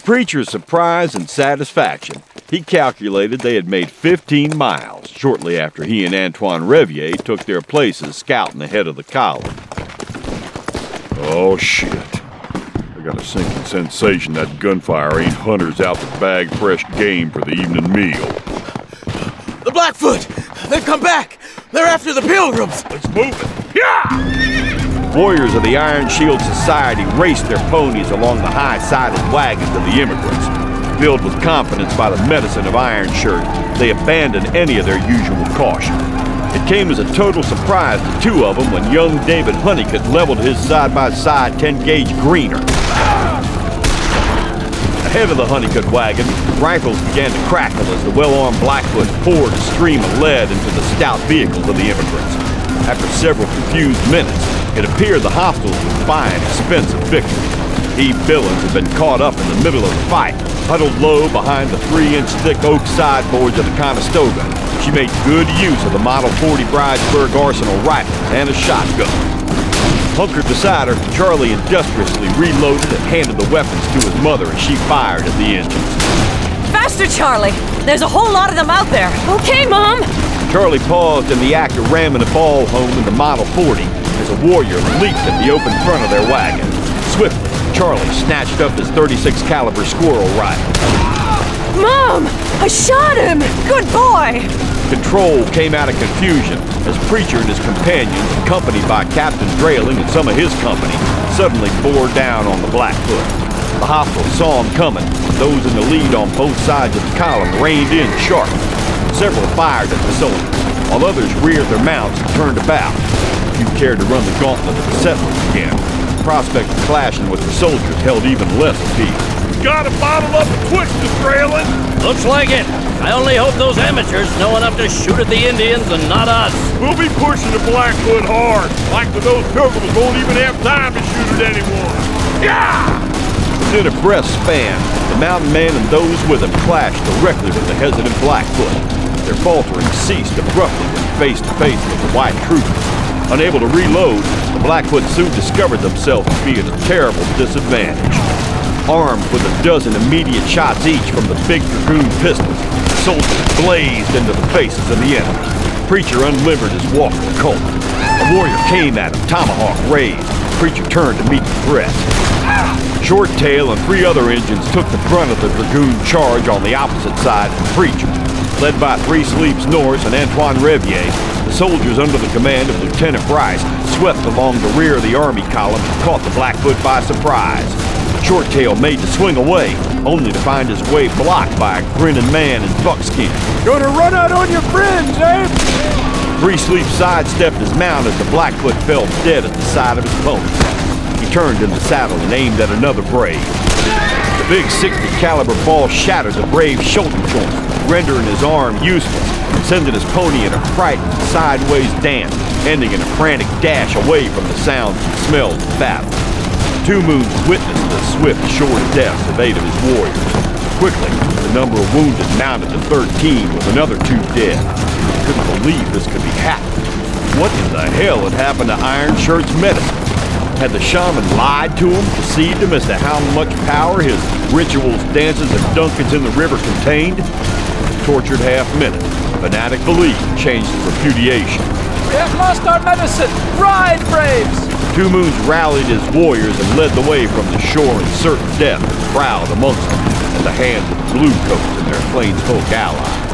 preacher's surprise and satisfaction, he calculated they had made 15 miles shortly after he and Antoine Revier took their places scouting ahead of the column. Oh, shit. I got a sinking sensation that gunfire ain't hunters out to bag fresh game for the evening meal. The Blackfoot! They've come back! They're after the Pilgrims! Let's move it! Yeah! Warriors of the Iron Shield Society raced their ponies along the high-sided wagons of the immigrants. Filled with confidence by the medicine of Iron Shirt, they abandoned any of their usual caution. It came as a total surprise to two of them when young David Honeycutt leveled his side-by-side 10-gauge Greener. Ahead of the Honeycutt wagon, rifles began to crackle as the well-armed Blackfoot poured a stream of lead into the stout vehicles of the immigrants. After several confused minutes, it appeared the hostiles would buy an expensive victory. Eve Billings had been caught up in the middle of the fight, huddled low behind the 3-inch thick oak sideboards of the Conestoga. She made good use of the Model 40 Bridesburg Arsenal rifles and a shotgun. Hunkered beside her, Charlie industriously reloaded and handed the weapons to his mother as she fired at the engines. Faster, Charlie! There's a whole lot of them out there. Okay, Mom! Charlie paused in the act of ramming a ball home in the Model 40 as a warrior leaped at the open front of their wagon. Swiftly, Charlie snatched up his .36 caliber squirrel rifle. Mom! I shot him! Good boy! Control came out of confusion as Preacher and his companions, accompanied by Captain Drayling and some of his company, suddenly bore down on the Blackfoot. The hostiles saw him coming. Those in the lead on both sides of the column reined in sharp. Several fired at the soldiers, while others reared their mounts and turned about. Few cared to run the gauntlet of the settlers again. The prospect of clashing with the soldiers held even less appeal. Got a bottle up and twist Drayling. Looks like it. I only hope those amateurs know enough to shoot at the Indians and not us. We'll be pushing the Blackfoot hard. Like those Pilgrims won't even have time to shoot at anyone. Yeah! Within a breath span, the mountain man and those with him clashed directly with the hesitant Blackfoot. Their faltering ceased abruptly when face to face with the white troopers. Unable to reload, the Blackfoot soon discovered themselves to be at a terrible disadvantage. Armed with a dozen immediate shots each from the big dragoon pistols, the soldiers blazed into the faces of the enemy. Preacher unlimbered his Walker Colt. A warrior came at him, tomahawk raised. Preacher turned to meet the threat. Short Tail and 3 other Indians took the brunt of the dragoon charge on the opposite side of Preacher. Led by 3 Sleeps Norris and Antoine Revier, the soldiers under the command of Lieutenant Bryce swept along the rear of the army column and caught the Blackfoot by surprise. Short Tail made to swing away, only to find his way blocked by a grinning man in buckskin. Gonna run out on your friends, eh? 3 Sleeps sidestepped his mount as the Blackfoot fell dead at the side of his pony. He turned in the saddle and aimed at another brave. The big .60 caliber ball shattered the brave's shoulder joint, rendering his arm useless, sending his pony in a frightened sideways dance, ending in a frantic dash away from the sounds and smells of battle. Two Moons witnessed the swift, short deaths of 8 of his warriors. Quickly, the number of wounded mounted to 13 with another 2 dead. He couldn't believe this could be happening. What in the hell had happened to Iron Shirt's medicine? Had the shaman lied to him, deceived him as to how much power his rituals, dances, and dunkings in the river contained? Tortured half-minute, fanatic belief changed to repudiation. We have lost our medicine! Ride, braves! Two Moons rallied his warriors and led the way from the shore in certain death and prowled amongst them at the hands of the Bluecoats and their plainsfolk allies.